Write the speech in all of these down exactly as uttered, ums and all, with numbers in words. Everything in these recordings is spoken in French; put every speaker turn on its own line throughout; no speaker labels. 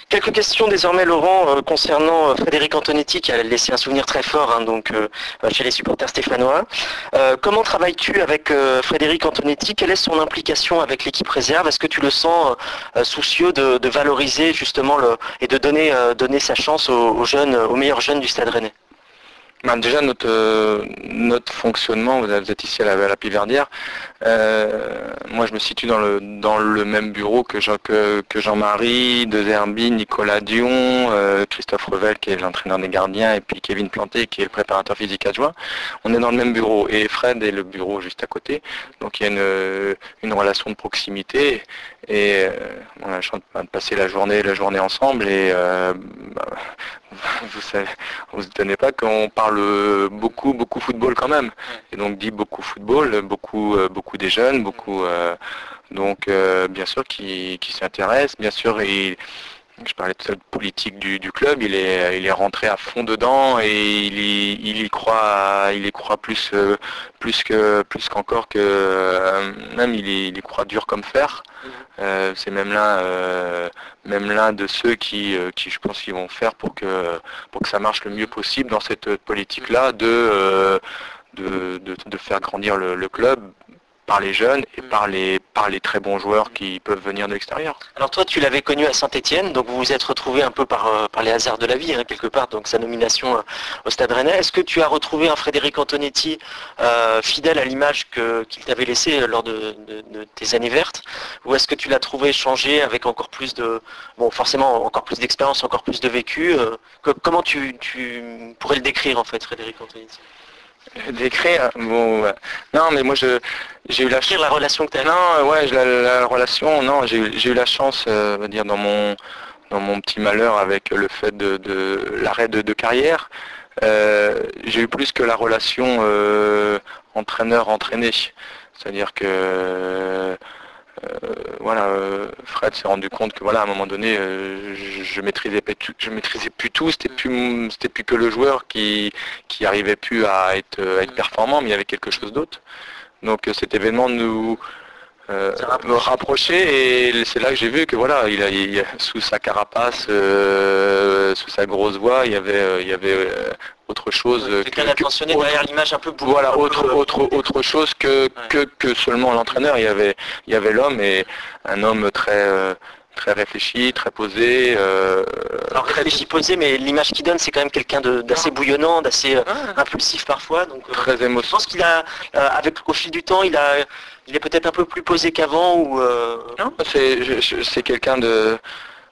Quelques questions désormais, Laurent, euh, concernant euh, Frédéric Antonetti, qui a laissé un souvenir très fort hein, donc, euh, chez les supporters stéphanois. Euh, comment travailles-tu avec euh, Frédéric Antonetti? Quelle est son implication avec l'équipe réserve? Est-ce que tu le sens euh, soucieux de, de valoriser justement le, et de donner, euh, donner sa chance aux, aux jeunes, aux meilleurs jeunes du Stade Rennais?
Ben déjà notre euh, notre fonctionnement, vous êtes ici à la, à la Piverdière, euh, moi je me situe dans le dans le même bureau que Jean, que, que Jean-Marie, De Zerbi, Nicolas Dion, euh, Christophe Revel qui est l'entraîneur des gardiens et puis Kevin Planté qui est le préparateur physique adjoint. On est dans le même bureau et Fred est le bureau juste à côté, donc il y a une, une relation de proximité et euh, on a la chance de passer la journée la journée ensemble et euh, bah, vous savez, vous ne tenez pas qu'on parle beaucoup, beaucoup football quand même. Et donc dit beaucoup football, beaucoup, beaucoup des jeunes, beaucoup, euh, donc euh, bien sûr qui, qui s'intéressent, bien sûr. Et je parlais de la politique du, du club, il est, il est rentré à fond dedans et il y, il y croit, il y croit plus, plus que, plus qu'encore que euh, même il y, il y croit dur comme fer. Euh, c'est même l'un, euh, même l'un de ceux qui, euh, qui, je pense, qu'ils vont faire pour que, pour que ça marche le mieux possible dans cette politique-là de, euh, de, de, de faire grandir le, le club par les jeunes et par les, par les très bons joueurs qui peuvent venir de l'extérieur.
Alors toi, tu l'avais connu à Saint-Étienne, donc vous vous êtes retrouvé un peu par, par les hasards de la vie, hein, quelque part, donc sa nomination au Stade Rennais. Est-ce que tu as retrouvé un Frédéric Antonetti euh, fidèle à l'image que, qu'il t'avait laissée lors de, de, de tes années vertes, ou est-ce que tu l'as trouvé changé avec encore plus de, bon, forcément encore plus d'expérience, encore plus de vécu euh, que, Comment tu, tu pourrais le décrire en fait, Frédéric Antonetti?
Décrire, bon, ouais. Non, mais moi je j'ai eu la
chance. La relation que tu as.
Non, ouais, la, la relation, non, j'ai j'ai eu la chance, euh, dire dans mon dans mon petit malheur avec le fait de, de l'arrêt de, de carrière, euh, j'ai eu plus que la relation euh, entraîneur-entraîné, c'est-à-dire que Euh, voilà, euh, Fred s'est rendu compte que voilà, à un moment donné, euh, je, je maîtrisais pas tout, je maîtrisais plus tout. C'était plus, c'était plus que le joueur qui qui arrivait plus à être, à être performant, mais il y avait quelque chose d'autre. Donc euh, cet événement nous euh, me rapprocher et c'est là que j'ai vu que voilà, il a, il, sous sa carapace, euh, sous sa grosse voix, il y avait, euh, il y avait euh, autre chose.
Ouais, quelqu'un d'attentionné derrière l'image un peu pour
voilà, autre, peu, autre, autre chose que, ouais. que, que seulement l'entraîneur. Il y avait, il y avait l'homme et un homme très, euh, très réfléchi, très posé. Euh,
Alors réfléchi, posé, mais l'image qu'il donne, c'est quand même quelqu'un d'assez bouillonnant, d'assez euh, ah. impulsif parfois. Donc, euh,
très émotionnel.
Je pense qu'il a, euh, avec au fil du temps, il a, il est peut-être un peu plus posé qu'avant ou. Euh...
Non, c'est, c'est quelqu'un de,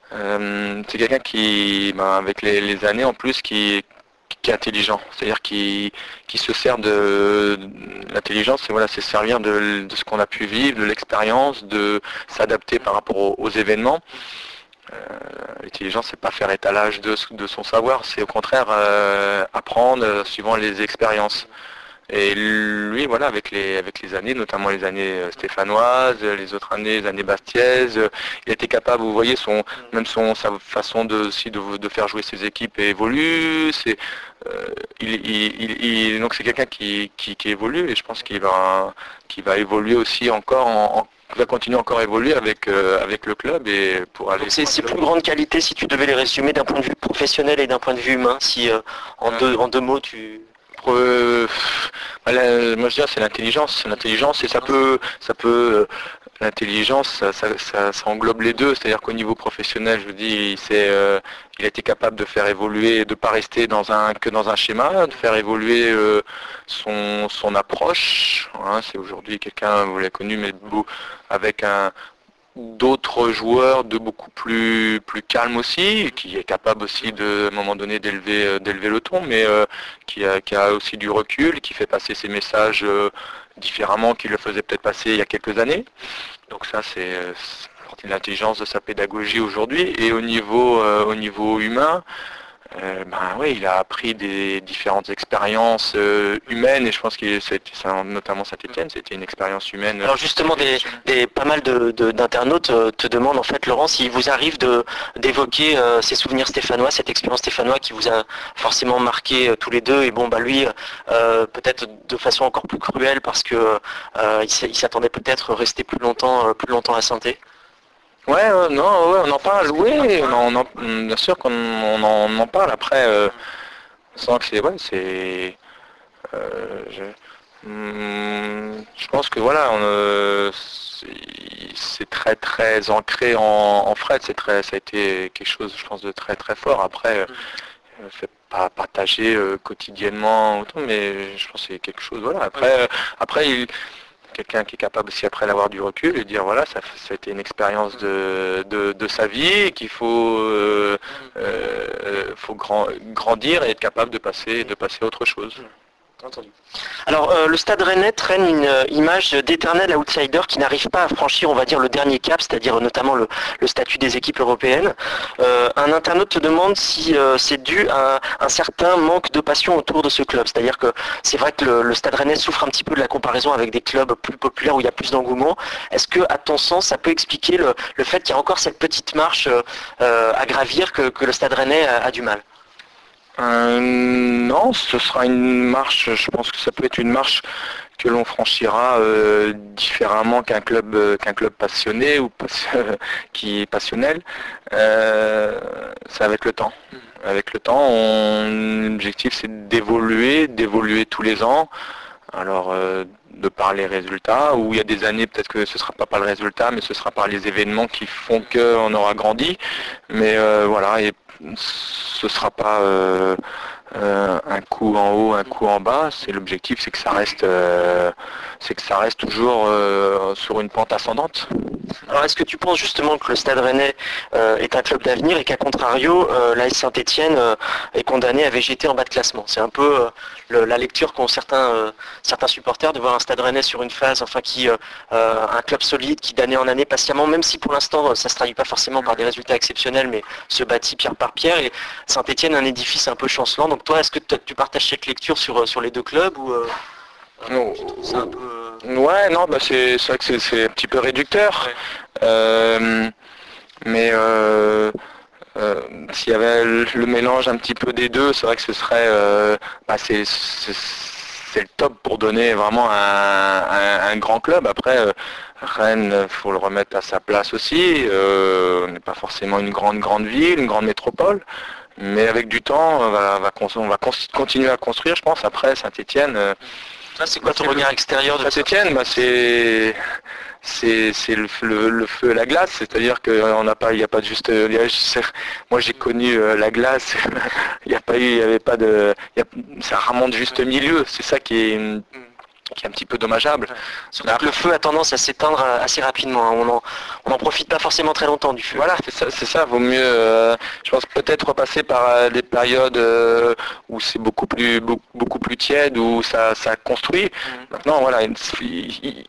euh, c'est quelqu'un qui, ben, avec les, les années en plus, qui qui est intelligent, c'est-à-dire qui, qui se sert de, de l'intelligence, c'est voilà, c'est servir de, de ce qu'on a pu vivre, de l'expérience, de s'adapter par rapport aux, aux événements. Euh, l'intelligence, c'est pas faire étalage de, de son savoir, c'est au contraire euh, apprendre euh, suivant les expériences. Et lui, voilà, avec les, avec les années, notamment les années stéphanoises, les autres années, les années bastiaises, il était capable, vous voyez, son, même son, sa façon de, aussi de, de faire jouer ses équipes évolue. C'est, euh, il, il, il, donc c'est quelqu'un qui, qui, qui évolue et je pense qu'il va, qu'il va évoluer aussi encore en, en va continuer encore à évoluer avec, euh, avec le club et pour aller.
C'est ses plus grandes qualités si tu devais les résumer d'un point de vue professionnel et d'un point de vue humain, si euh, en, ouais. deux, en deux mots tu.
Euh, moi je dirais c'est l'intelligence, c'est l'intelligence et ça peut, ça peut, l'intelligence, ça, ça, ça, ça englobe les deux, c'est-à-dire qu'au niveau professionnel, je vous dis, il, euh, il a été capable de faire évoluer, de ne pas rester dans un, que dans un schéma, de faire évoluer euh, son, son approche. Hein, c'est aujourd'hui quelqu'un, vous l'avez connu, mais avec un d'autres joueurs de beaucoup plus plus calme aussi, qui est capable aussi de à un moment donné d'élever d'élever le ton, mais euh, qui, a, qui a aussi du recul, qui fait passer ses messages euh, différemment qu'il le faisait peut-être passer il y a quelques années. Donc ça c'est partie de l'intelligence de sa pédagogie aujourd'hui. Et au niveau euh, au niveau humain, Euh, ben oui, il a appris des différentes expériences euh, humaines et je pense que c'est notamment Saint-Étienne, c'était une expérience humaine.
Alors justement, des, des, pas mal de, de, d'internautes te demandent en fait, Laurent, s'il vous arrive de, d'évoquer euh, ces souvenirs stéphanois, cette expérience stéphanoise qui vous a forcément marqué euh, tous les deux. Et bon, bah lui, euh, peut-être de façon encore plus cruelle parce que euh, il s'attendait peut-être rester plus longtemps, euh, plus longtemps à Saint-Étienne.
Ouais, euh, non, ouais, on en parle, oui, on en, on en- bien sûr qu'on on en, on en parle. Après, euh, on sent que c'est, ouais, c'est, euh, je, hum, je pense que voilà, on, euh, c'est c'est très très ancré en, en Fred, c'est très, ça a été quelque chose, je pense, de très très fort. Après, euh, fait pas partager euh, quotidiennement, autant, mais je pense que c'est quelque chose, voilà. Après, euh, après il, quelqu'un qui est capable aussi après d'avoir du recul et dire voilà ça, ça a été une expérience de, de, de sa vie et qu'il faut, euh, euh, faut grand, grandir et être capable de passer, de passer à autre chose.
Entendu. Alors euh, le Stade Rennais traîne une euh, image d'éternel outsider qui n'arrive pas à franchir, on va dire, le dernier cap, c'est-à-dire notamment le, le statut des équipes européennes. Euh, un internaute te demande si euh, c'est dû à un certain manque de passion autour de ce club. C'est-à-dire que c'est vrai que le, le Stade Rennais souffre un petit peu de la comparaison avec des clubs plus populaires où il y a plus d'engouement. Est-ce que, à ton sens, ça peut expliquer le, le fait qu'il y a encore cette petite marche euh, à gravir que, que le Stade Rennais a, a du mal?
Euh, non, ce sera une marche, je pense que ça peut être une marche que l'on franchira euh, différemment qu'un club euh, qu'un club passionné ou pas, qui est passionnel. Euh, c'est avec le temps. Avec le temps, on, l'objectif c'est d'évoluer, d'évoluer tous les ans. Alors euh, de par les résultats, où il y a des années peut-être que ce ne sera pas par le résultat, mais ce sera par les événements qui font qu'on aura grandi. Mais euh, voilà, et ce ne sera pas euh, euh, un coup en haut, un coup en bas. C'est l'objectif, c'est que ça reste, euh, c'est que ça reste toujours euh, sur une pente ascendante.
Alors est-ce que tu penses justement que le Stade Rennais euh, est un club d'avenir et qu'à contrario, euh, l'A S Saint-Étienne euh, est condamné à végéter en bas de classement? C'est un peu euh, le, la lecture qu'ont certains, euh, certains supporters de voir un Stade Rennais sur une phase, enfin qui, euh, un club solide qui d'année en année patiemment, même si pour l'instant ça se traduit pas forcément par des résultats exceptionnels, mais se bâtit pierre par pierre, et Saint-Étienne un édifice un peu chancelant. Donc toi, est-ce que tu partages cette lecture sur, sur les deux clubs ou euh,
Non.
c'est un peu...
Ouais, non, bah c'est c'est vrai que c'est un petit peu réducteur. Ouais. Euh, mais euh, euh, s'il y avait le, le mélange un petit peu des deux, c'est vrai que ce serait euh, bah c'est c'est le top pour donner vraiment un, un, un grand club. Après, euh, Rennes, faut le remettre à sa place aussi. Euh, on n'est pas forcément une grande grande ville, une grande métropole. Mais avec du temps, on va, va, on va continuer à construire, je pense. Après, Saint-Étienne... Euh,
c'est quoi ton regard extérieur de
Saint-Étienne? Bah, c'est c'est c'est le, le, le feu et la glace, c'est-à-dire qu'on n'a pas, il n'y a pas de juste. Moi j'ai connu la glace, il n'y a pas eu, il y avait pas de, il y a, ça remonte juste milieu. C'est ça qui est qui est un petit peu dommageable.
Surtout que le feu a tendance à s'éteindre assez rapidement. On en, on en profite pas forcément très longtemps du feu.
Voilà, c'est ça, c'est ça. Vaut mieux, euh, je pense peut-être repasser par euh, des périodes euh, où c'est beaucoup plus beaucoup, beaucoup plus tiède, où ça, ça construit. Mmh. Maintenant, voilà, si,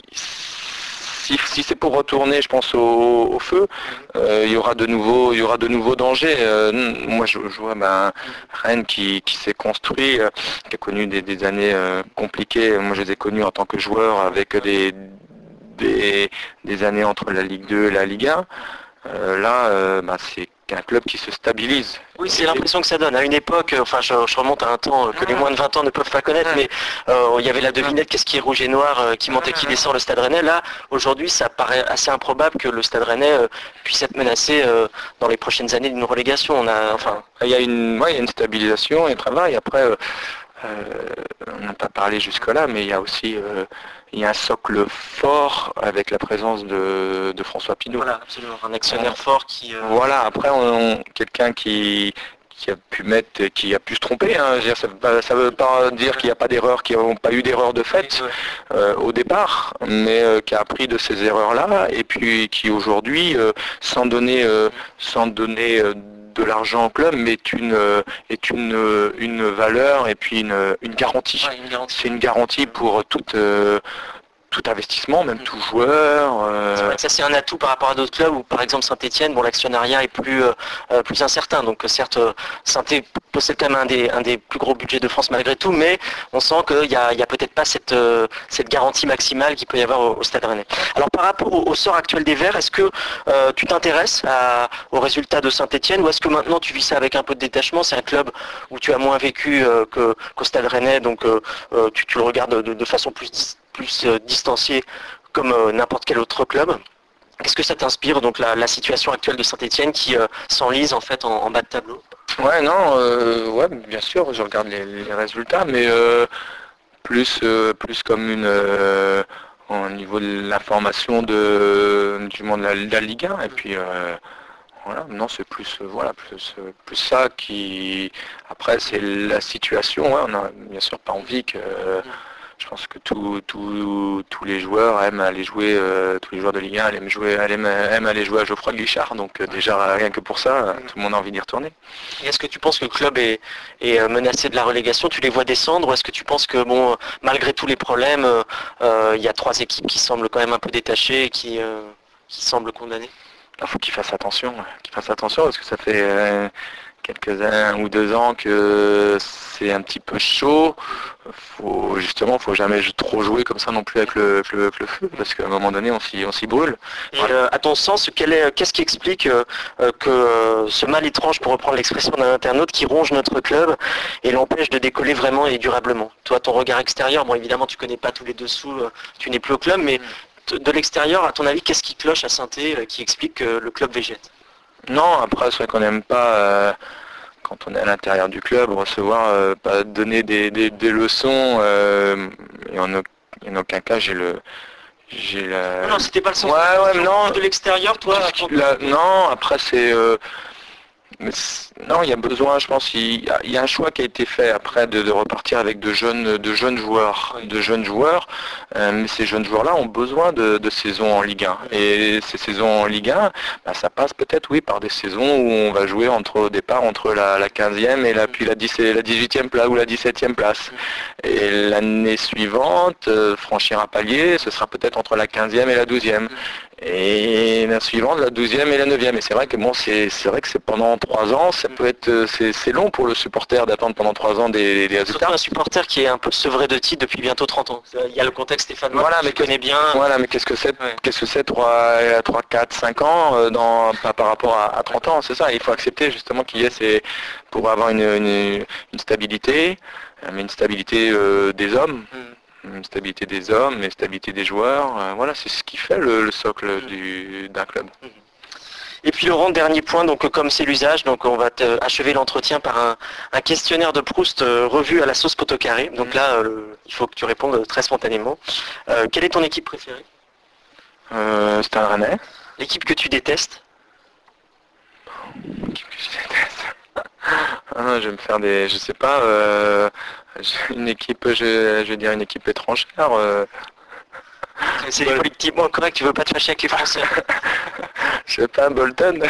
si c'est pour retourner, je pense au, au feu, euh, il y aura de nouveaux, il y aura de nouveaux dangers. Euh, moi, je, je vois ben, Rennes qui, qui s'est construit, euh, qui a connu des, des années euh, compliquées. Moi, je les ai connus en tant que joueur avec des, des, des années entre la Ligue deux et la Ligue un. Euh, là, euh, ben, c'est un club qui se stabilise.
Oui, c'est l'impression que ça donne. À une époque, enfin je, je remonte à un temps que les moins de vingt ans ne peuvent pas connaître, mais euh, il y avait la devinette qu'est-ce qui est rouge et noir, euh, qui monte et qui descend le Stade Rennais. Là, aujourd'hui, ça paraît assez improbable que le Stade Rennais euh, puisse être menacé euh, dans les prochaines années d'une relégation. On a, enfin...
Il y a une, ouais, il y a une stabilisation et un travail. Après, euh, euh, on n'a pas parlé jusque-là, mais il y a aussi euh, il y a un socle fort avec la présence de, de François Pinault.
Voilà, absolument, un actionnaire euh, fort qui... Euh...
Voilà, après, on, on, quelqu'un qui, qui a pu mettre, qui a pu se tromper. Hein. Je veux dire, ça ne veut pas dire qu'il n'y a pas d'erreur, qu'il n'y a pas eu d'erreur de fait euh, au départ, mais euh, qui a appris de ces erreurs-là, et puis qui aujourd'hui, euh, sans donner, euh, sans donner euh, de l'argent au club, mais est une, euh, est une, euh, une valeur et puis une, une garantie.
Ouais, une garantie.
C'est une garantie pour toute... Euh, tout investissement, même tout joueur. Euh...
C'est vrai que ça c'est un atout par rapport à d'autres clubs où par exemple Saint-Étienne, bon l'actionnariat est plus euh, plus incertain. Donc certes Saint-Étienne possède quand même un des un des plus gros budgets de France malgré tout, mais on sent qu'il y a, il y a peut-être pas cette euh, cette garantie maximale qu'il peut y avoir au, au Stade Rennais. Alors par rapport au, au sort actuel des Verts, est-ce que euh, tu t'intéresses aux résultats de Saint-Étienne ou est-ce que maintenant tu vis ça avec un peu de détachement? C'est un club où tu as moins vécu euh, que qu'au Stade Rennais, donc euh, tu, tu le regardes de, de façon plus plus euh, distancié comme euh, n'importe quel autre club? Qu'est-ce que ça t'inspire, donc la, la situation actuelle de Saint-Étienne qui euh, s'enlise en fait en, en bas de tableau?
Ouais, non, euh, ouais, bien sûr, je regarde les, les résultats, mais euh, plus, euh, plus comme une euh, au niveau de l'information de du monde de la, de la Ligue un, et puis euh, voilà, non, c'est plus, euh, voilà, plus, euh, plus ça qui. Après, c'est la situation. Ouais, on a bien sûr pas envie que. euh, je pense que tous tous- tous les joueurs aiment aller jouer, euh, tous les joueurs de Ligue un aiment, jouer, aiment, aiment aller jouer à Geoffroy Guichard. Donc euh, déjà, rien que pour ça, euh, tout le monde a envie d'y retourner.
Et est-ce que tu penses que le club est, est, euh, menacé de la relégation? Tu les vois descendre, ou est-ce que tu penses que bon, malgré tous les problèmes, euh, euh, il y a trois équipes qui semblent quand même un peu détachées et qui, euh, qui semblent condamnées?
Il faut qu'ils fassent attention, ouais, qu'ils fassent attention parce que ça fait euh, quelques un ou deux ans que c'est un petit peu chaud. Faut justement, faut jamais trop jouer comme ça non plus avec le, avec le, avec le feu, parce qu'à un moment donné, on s'y, on s'y brûle.
Et
Voilà.
euh, à ton sens, quel est, qu'est-ce qui explique euh, euh, que euh, ce mal étrange, pour reprendre l'expression d'un internaute, qui ronge notre club et l'empêche de décoller vraiment et durablement? Toi, ton regard extérieur, bon évidemment tu connais pas tous les dessous, euh, tu n'es plus au club, mais t- de l'extérieur, à ton avis, qu'est-ce qui cloche à Saint-Étienne euh, qui explique que le club végète?
Non, après, c'est vrai qu'on n'aime pas, euh, quand on est à l'intérieur du club, recevoir, euh, pas donner des, des- des leçons, euh, et en, au- en aucun cas, j'ai le... J'ai la...
Non, non, c'était pas le sens.
Ouais, ouais, mais non.
De l'extérieur, toi,
Qu'est-ce
quand-
qui- la- non, après, c'est... euh, Mais c- non, il y a besoin, je pense, il y a, il y a un choix qui a été fait après de, de repartir avec de jeunes, de jeunes joueurs,
Oui.
de jeunes joueurs. Euh, mais ces jeunes joueurs-là ont besoin de, de saisons en Ligue un. Et ces saisons en Ligue un, bah, ça passe peut-être, oui, par des saisons où on va jouer entre au départ entre la, la quinzième et la, puis la, dix, la dix-huitième place ou la dix-septième place. Et l'année suivante, euh, franchir un palier, ce sera peut-être entre la quinzième et la douzième. Et la suivante, la douzième et la neuvième. Et c'est vrai que bon, c'est c'est vrai que c'est pendant trois ans, ça peut être euh, c'est c'est long pour le supporter d'attendre pendant trois ans des, des
Surtout
résultats.
un supporter qui est un peu sevré de titre depuis bientôt trente ans. Il y a le contexte stéphanois
Voilà,
que
mais
tu connais bien.
Voilà, mais qu'est-ce que c'est
Ouais.
qu'est-ce que c'est trois, quatre, cinq ans euh, dans, par, par rapport à, à trente ans, c'est ça. Il faut accepter justement qu'il y ait ces, pour avoir une, une, une stabilité, euh, mais une stabilité euh, des hommes.
Mm.
Une stabilité des hommes, une stabilité des joueurs, euh, voilà, c'est ce qui fait le, le socle
Mm.
du- d'un club.
Et puis Laurent, dernier point, donc euh, comme c'est l'usage, donc on va te- achever l'entretien par un, un questionnaire de Proust euh, revu à la sauce Potocarré. Donc là, euh, le- il faut que tu répondes euh, très spontanément. Euh, quelle est ton équipe préférée?
Euh, c'est un Rennais.
L'équipe que tu détestes?
L'équipe que je déteste. Ah non, je vais me faire des, je sais pas, euh, une équipe, je, je vais dire une équipe étrangère. euh,
C'est
Ouais.
politiquement correct, tu veux pas te fâcher avec les Français.
je sais pas, Bolton.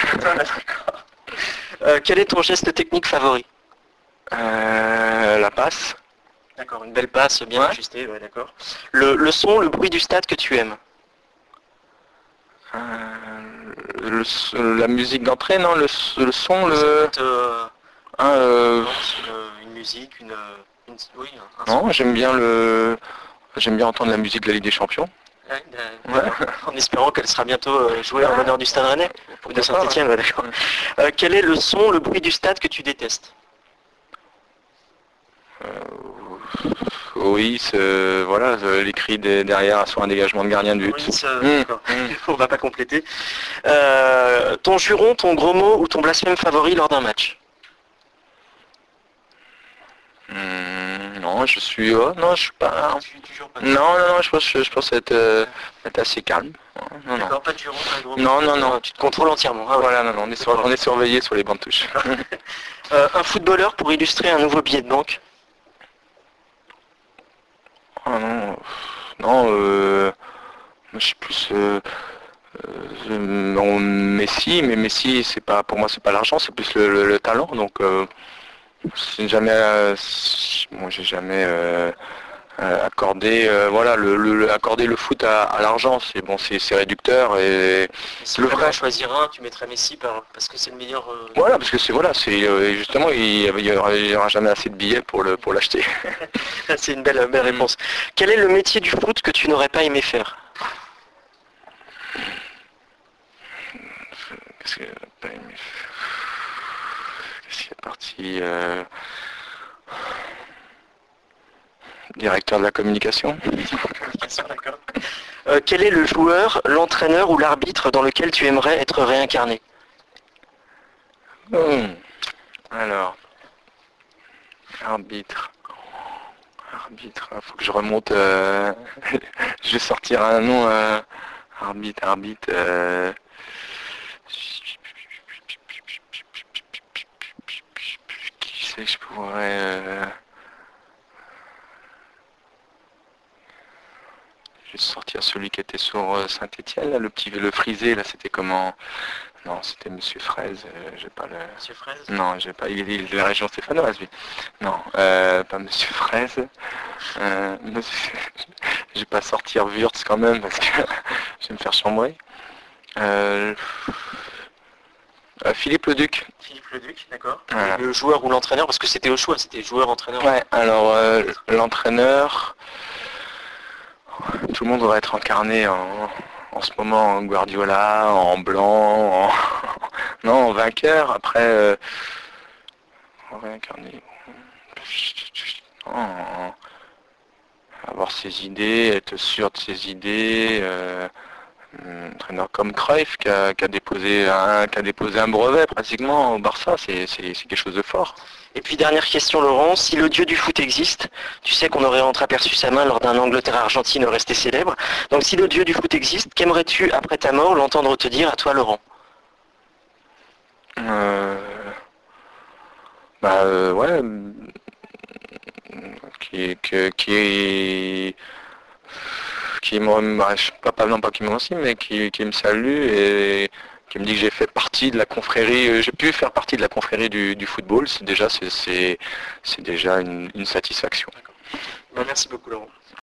Euh, quel est ton geste technique favori?
Euh, la passe.
D'accord, une belle passe bien
Ouais.
ajustée, ouais, d'accord. Le, le son, le bruit du stade que tu aimes?
Euh, le s- la musique d'entrée, non, le, s- le son, le.
Ça peut être, euh,
hein, euh,
une, une musique, une, une- oui, un, un son.
non, j'aime bien le. J'aime bien entendre la musique de la Ligue des Champions.
Ouais, d'accord. En espérant qu'elle sera bientôt euh, jouée en l'honneur du Stade Rennais ou de
Pourquoi pas,
Saint-Étienne, ouais, d'accord. Euh, quel est le son, le bruit du stade que tu détestes?
Oui, c'est- voilà, euh, les cris de- derrière sur un dégagement de gardien de but.
Oui, ça,
Mmh,
d'accord.
mmh.
On va pas compléter. Euh, ton juron, ton gros mot ou ton blasphème favori lors d'un match?
Hmm, non, je suis. Oh, non, je suis pas.
Tu- toujours pas.
Non, non, non, je pense, je pense être, euh, être assez calme. Non, non.
D'accord, pas de juron, pas de gros
Non,
mot.
non, non.
Tu te contrôles entièrement. Ah ouais.
Voilà, non, non, on est, sur- on est surveillé sur les bancs de touche.
Euh, un footballeur pour illustrer un nouveau billet de banque?
Ah non, non, euh, moi, je suis plus. Euh, euh, non, Messi, mais Messi, c'est pas, pour moi, c'est pas l'argent, c'est plus le, le- le talent. Donc, euh, c'est jamais, euh, c'est- moi, j'ai jamais euh, euh, accordé, euh, voilà, le, le- le- accorder le foot à, à l'argent. C'est bon, c'est c'est réducteur et
Si
le
tu devais
vrai.
en choisir un, tu mettrais Messi par- parce que c'est le meilleur. euh,
Voilà, parce que c'est voilà, c'est euh, justement, il y aura, il y aura jamais assez de billets pour le pour l'acheter.
C'est une belle, belle
Mm.
réponse. Quel est le métier du foot que tu n'aurais pas aimé faire?
Qu'est-ce que pas aimé faire Qu'est-ce qui est parti euh, directeur de la communication.
D'accord. Euh, quel est le joueur, l'entraîneur ou l'arbitre dans lequel tu aimerais être réincarné?
Hmm. Alors, arbitre. Arbitre, faut que je remonte. euh, Je vais sortir un nom. euh, Arbitre, arbitre. euh, Qui c'est que je pourrais. euh, Je vais sortir celui qui était sur Saint-Étienne, là, le petit, le frisé, là, c'était comment? Non, c'était Monsieur Fraise, euh, j'ai pas le.
Monsieur Fraise.
Non, j'ai pas. Il est de la région stéphanoise, lui. Non, euh, pas Monsieur Fraise. Euh, monsieur... Je vais pas sortir Wurtz quand même parce que je vais me faire chambrer. Euh... euh, Philippe Leduc.
Philippe Leduc, d'accord.
Voilà.
Le joueur ou l'entraîneur, parce que c'était au choix, c'était joueur-entraîneur.
Ouais, alors euh, l'entraîneur, tout le monde devrait être incarné en, en ce moment en Guardiola, en blanc, en, non, en vainqueur. Après, euh, réincarné, en, avoir ses idées, être sûr de ses idées. Euh, un entraîneur comme Cruyff qui a, qui a déposé un, qui a déposé un brevet pratiquement au Barça, c'est c'est- c'est quelque chose de fort.
Et puis dernière question Laurent, si le dieu du foot existe, tu sais qu'on aurait entreaperçu sa main lors d'un Angleterre-Argentine resté célèbre, donc si le dieu du foot existe, qu'aimerais-tu après ta mort l'entendre te dire à toi Laurent?
Euh, bah euh, ouais, qui qui qui qui me bah, je- pas, pas non pas qui me remercie, mais qui, qui me salue et qui me dit que j'ai fait partie de la confrérie, euh, j'ai pu faire partie de la confrérie du, du football, c'est déjà c'est c'est c'est déjà une, une satisfaction.
Ben, merci beaucoup Laurent.